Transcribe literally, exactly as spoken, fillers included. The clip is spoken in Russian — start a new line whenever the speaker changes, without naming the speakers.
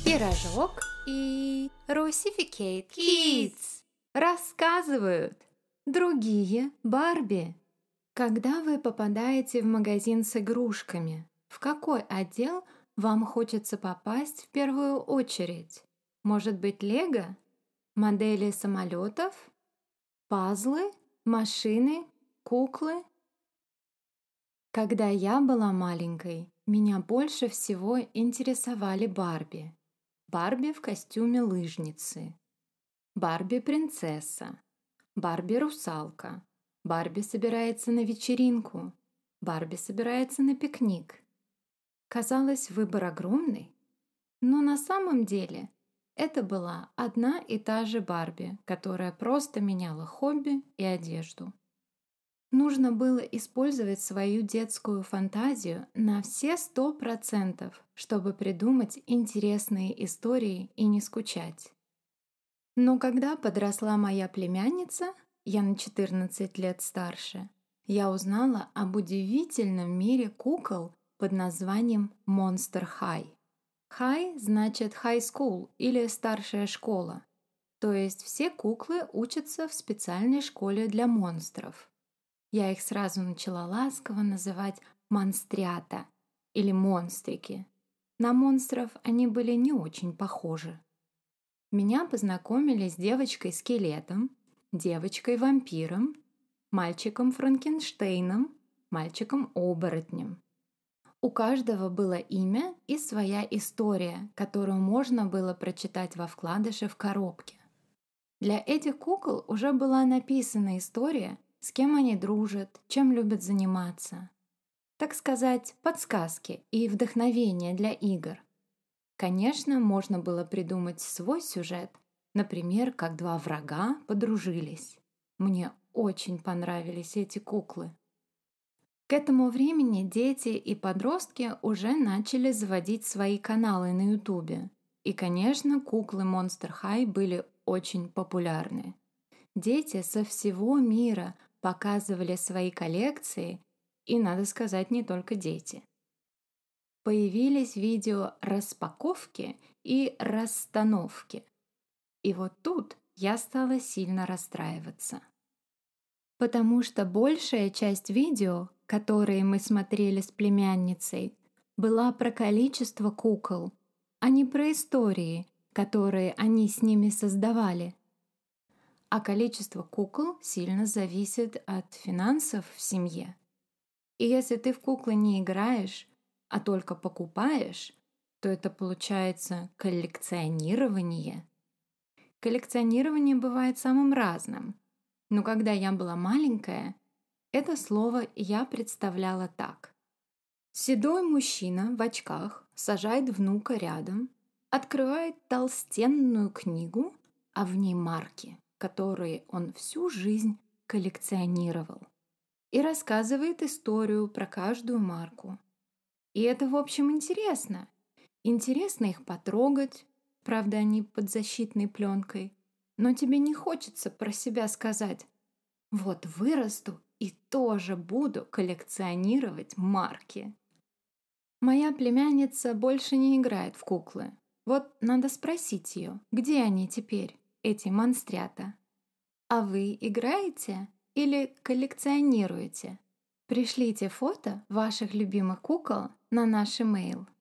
Пирожок и Русификейт Kids рассказывают другие Барби. Когда вы попадаете в магазин с игрушками, в какой отдел вам хочется попасть в первую очередь? Может быть, Лего? Модели самолетов? Пазлы? Машины? Куклы? Когда я была маленькой, меня больше всего интересовали Барби. Барби в костюме лыжницы, Барби-принцесса, Барби-русалка, Барби собирается на вечеринку, Барби собирается на пикник. Казалось, выбор огромный, но на самом деле это была одна и та же Барби, которая просто меняла хобби и одежду. Нужно было использовать свою детскую фантазию на все сто процентов, чтобы придумать интересные истории и не скучать. Но когда подросла моя племянница, я на четырнадцать лет старше, я узнала об удивительном мире кукол под названием Monster High. High значит high school или старшая школа, то есть все куклы учатся в специальной школе для монстров. Я их сразу начала ласково называть монстрята или монстрики. На монстров они были не очень похожи. Меня познакомили с девочкой-скелетом, девочкой-вампиром, мальчиком-франкенштейном, мальчиком-оборотнем. У каждого было имя и своя история, которую можно было прочитать во вкладыше в коробке. Для этих кукол уже была написана история, с кем они дружат, чем любят заниматься. Так сказать, подсказки и вдохновение для игр. Конечно, можно было придумать свой сюжет, например, как два врага подружились. Мне очень понравились эти куклы. К этому времени дети и подростки уже начали заводить свои каналы на Ютубе. И, конечно, куклы Monster High были очень популярны. Дети со всего мира показывали свои коллекции, и, надо сказать, не только дети. Появились видео распаковки и расстановки. И вот тут я стала сильно расстраиваться. Потому что большая часть видео, которые мы смотрели с племянницей, была про количество кукол, а не про истории, которые они с ними создавали. А количество кукол сильно зависит от финансов в семье. И если ты в куклы не играешь, а только покупаешь, то это получается коллекционирование. Коллекционирование бывает самым разным. Но когда я была маленькая, это слово я представляла так. Седой мужчина в очках сажает внука рядом, открывает толстенную книгу, а в ней марки, которые он всю жизнь коллекционировал, и рассказывает историю про каждую марку. И это, в общем, интересно. Интересно их потрогать, правда, они под защитной пленкой, но тебе не хочется про себя сказать: «Вот вырасту и тоже буду коллекционировать марки». Моя племянница больше не играет в куклы. Вот надо спросить ее, где они теперь, эти монстрята. А вы играете или коллекционируете? Пришлите фото ваших любимых кукол на наш имейл.